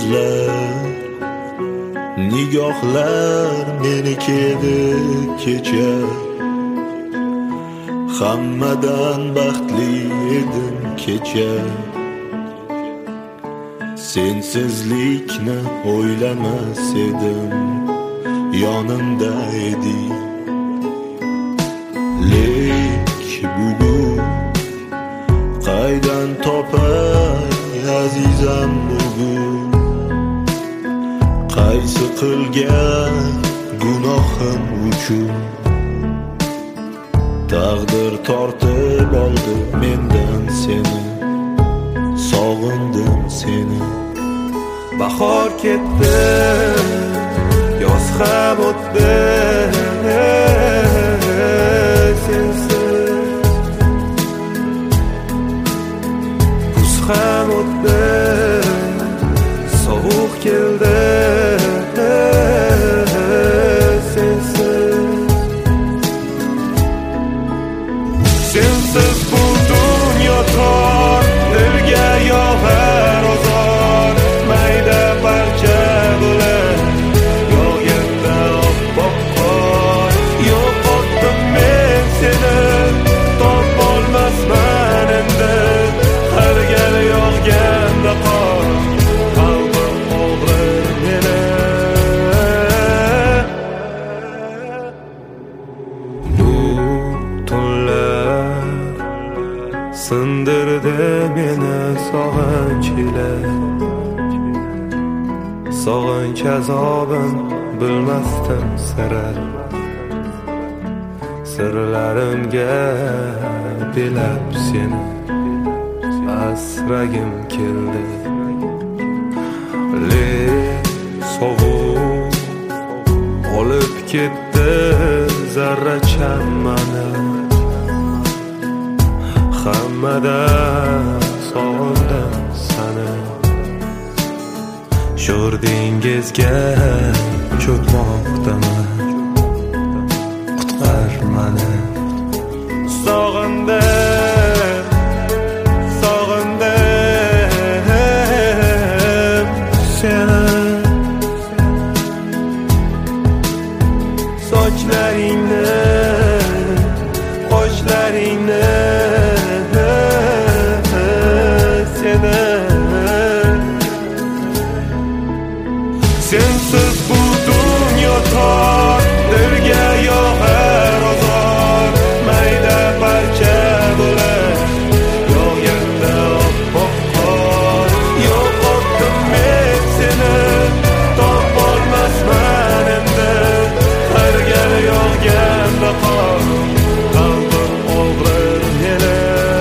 ko'zlar, nigohlar meniki edi kecha. Hammadan baxtli edim kecha. Sensizlikni o'ylamas edim, yonimda eding. Lek bugun qaydan topay azizam bugun? Qaysi qilgan gunohim uchun taqdir tortib oldi mendan seni. Sog'indim seni. Bahor ketdi, yoz ham o'tdi, sensiz kuz ham o'tdi, sovuq keldi, sensiz bu dunyo tor, dilga yog'ar ozor. Mayda parcha bo'lar yog'ganda oppoq qor. Yo'qotdim men seni, topolmasman endi. Har gal yog'ganda qor, qalbim og'rir meni. Bu tunlar sindirdi meni sog'inch ila. Sog'inch azobin bilmasdim sira. Sirlarimga bilab seni asragim keldi. Lek sovuq olib ketdi zarracham mani. Hammadan sog'indim seni. Sho'r dengizga cho'kmoqdaman, qutqar mani. Sog'indim, sog'indim seni. Sochlaringni, qoshlaringni sensiz bu dunyo tor, dilga yog'ar ozor. Mayda parcha bo'lar yog'ganda oppoq qor. Yo'qotdim men seni, topolmasman endi. Har gal yog'ganda qor, qalbim og'rir meni.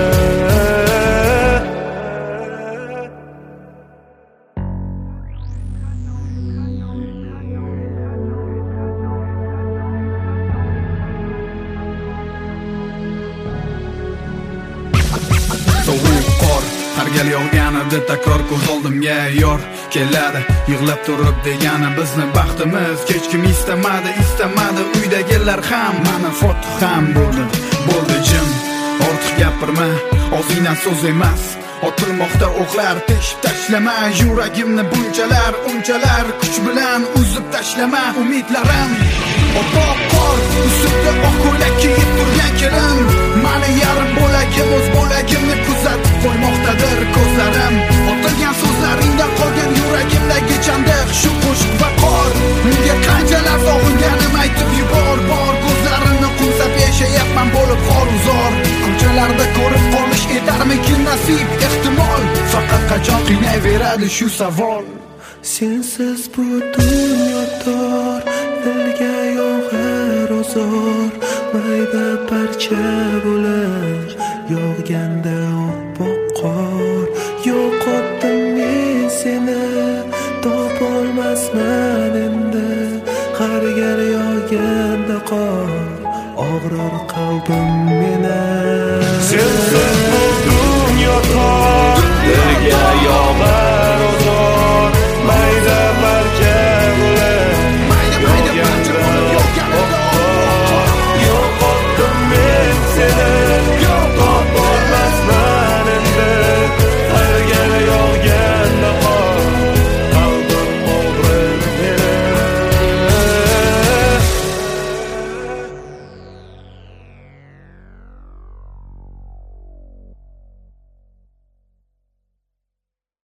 Sovuq qor har gal yog'ganida takror ko'z oldimga yor keladi. Yig'lab turib degani bizni baxtimiz hech kim istamadi uydagilar ham. Mana foto ham bo'ldi jim. Ortiq gapirma, og'zingdan so'z emas. Otilmoqda o'qlar, teshib tashlama yuragimni bunchalar, unchalar kuch bilan uzib tashlama umidlarim. Oppoq qor ustida oq ko'ylak kiyib turgan kelin, mani yarim bo'lagim o'z bo'lagimni kuzatib qo'ymoqdadir ko'zlarim. Otilgan so'zlaringdan qolgan yuragimdagi chandiq shu qo'shiq va qor. Unga qanchalar sog'inganim aytib yubor, bor ko'zlarimni qumsab yashayapman bo'lib xor-uzor. Ko'chalarda ko'rib qolish etarmikin nasib, ehtimol faqat qachon qiynayveradi shu savol. Sensiz bu dunyo tor, dilga yog'ar ozor. Mayda parcha bo'lar yog'ganda oppoq qor. Yo'qotdim men seni, topolmasman endi. Har gal yog'ganda qor, og'rir qalbim meni. Sensiz bu dunyo tor, dilga yog'ar ozor. Mayda